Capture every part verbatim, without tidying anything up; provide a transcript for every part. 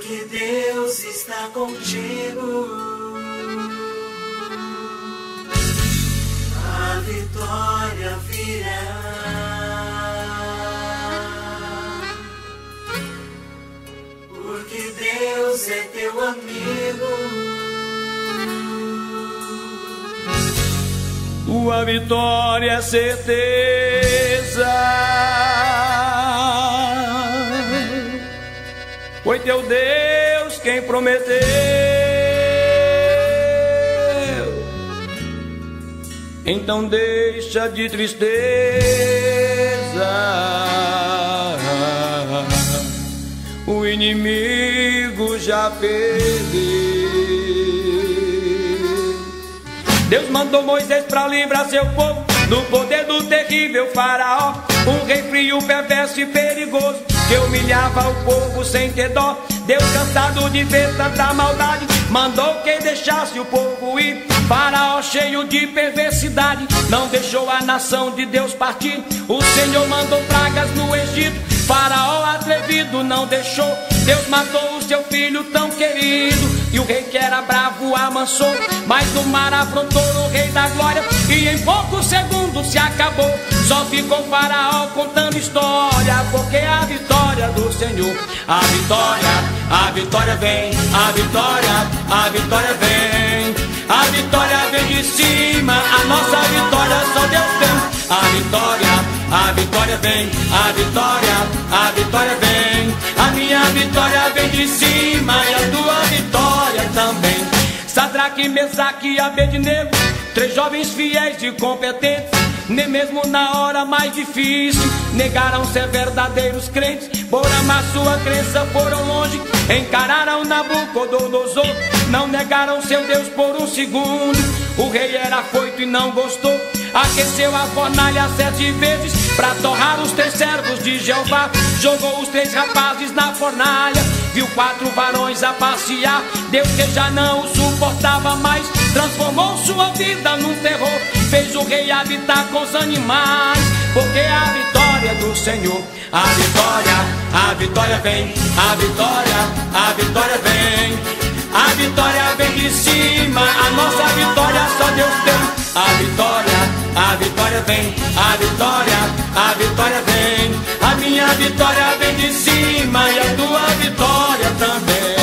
porque Deus está contigo. A vitória virá, porque Deus é teu amigo. Tua vitória é certeza, foi teu Deus quem prometeu. Então deixa de tristeza, o inimigo já perdeu. Deus mandou Moisés para livrar seu povo do poder do terrível faraó, um rei frio, perverso e perigoso, que humilhava o povo sem ter dó. Deus, cansado de ver tanta maldade, mandou que deixasse o povo ir. Faraó, cheio de perversidade, não deixou a nação de Deus partir. O Senhor mandou pragas no Egito, Faraó atrevido não deixou. Deus matou o seu filho tão querido, e o rei que era bravo amansou. Mas o mar afrontou o rei da glória, e em poucos segundos se acabou. Só ficou Faraó contando história, porque a vitória do Senhor, a vitória, a vitória vem, a vitória, a vitória vem. A vitória vem de cima, a nossa vitória só Deus tem. A vitória, a vitória vem, a vitória, a vitória vem. A minha vitória vem de cima e a tua vitória também. Sadraque, Mesaque e Abednego, três jovens fiéis e competentes, nem mesmo na hora mais difícil negaram ser verdadeiros crentes. Por amar sua crença foram longe, encararam Nabucodonosor, não negaram seu Deus por um segundo. O rei era afoito e não gostou, aqueceu a fornalha sete vezes para torrar os três servos de Jeová. Jogou os três rapazes na fornalha, viu quatro varões a passear. Deus, que já não o suportava mais, transformou sua vida num terror, fez o rei habitar com os animais. Porque a vitória do Senhor, a vitória, a vitória vem, a vitória, a vitória vem. A vitória vem de cima, a nossa vitória só Deus tem. A vitória, a vitória vem, a vitória, a vitória vem. A minha vitória vem de cima e a tua vitória também.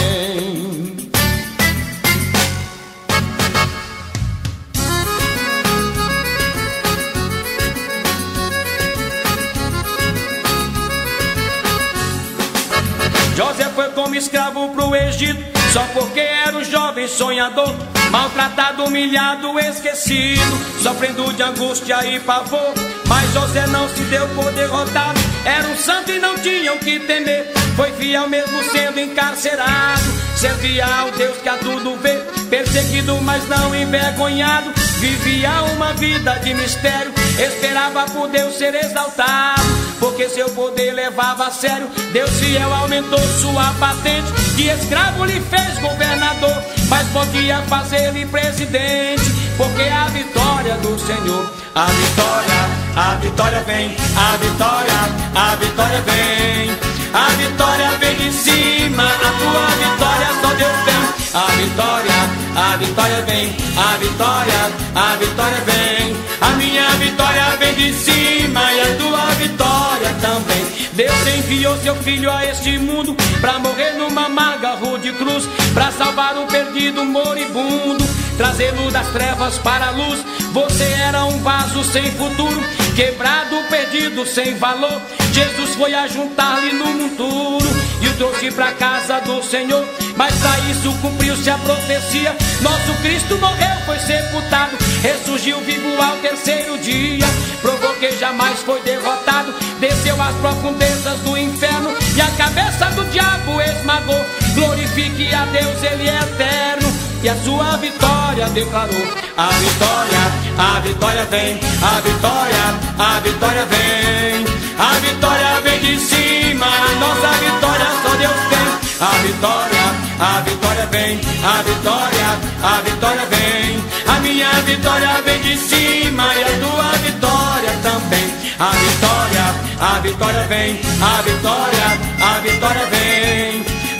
José foi como escravo pro Egito, só porque era um jovem sonhador, maltratado, humilhado, esquecido, sofrendo de angústia e pavor. Mas José não se deu por derrotado, era um santo e não tinha o que temer. Foi fiel mesmo sendo encarcerado, servia ao Deus que a tudo vê. Perseguido, mas não envergonhado, vivia uma vida de mistério, esperava por Deus ser exaltado, porque seu poder levava a sério. Deus fiel aumentou sua patente, de escravo lhe fez governador, mas podia fazer-lhe presidente, porque a vitória do Senhor, a vitória, a vitória vem, a vitória, a vitória vem. A vitória vem de cima, a tua vitória só Deus tem. A vitória, a vitória vem, a vitória, a vitória vem. A minha vitória vem de cima e a tua vitória também. Deus enviou seu filho a este mundo pra morrer numa amarga rude cruz, pra salvar o perdido moribundo, trazê-lo das trevas para a luz. Você era um vaso sem futuro, quebrado, perdido, sem valor. Jesus foi a juntar-lhe no monturo e o trouxe pra casa do Senhor. Mas pra isso cumpriu-se a profecia, nosso Cristo morreu, foi sepultado, ressurgiu vivo ao terceiro dia, provou que jamais foi derrotado, desceu às profundezas do inferno e a cabeça do diabo esmagou. Glorifique a Deus, Ele é eterno, e a sua vitória declarou. A vitória, a vitória vem, a vitória, a vitória vem. A vitória vem de cima, a nossa vitória só Deus tem. A vitória, a vitória vem, a vitória, a vitória vem. A minha vitória vem de cima e a tua vitória também. A vitória, a vitória vem, a vitória, a vitória vem.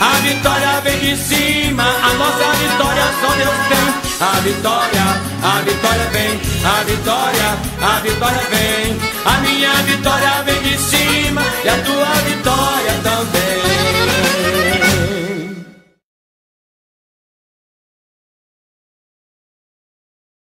A vitória vem de cima, a nossa vitória só Deus tem. A vitória, a vitória vem, a vitória, a vitória vem. A minha vitória vem de cima e a tua vitória também.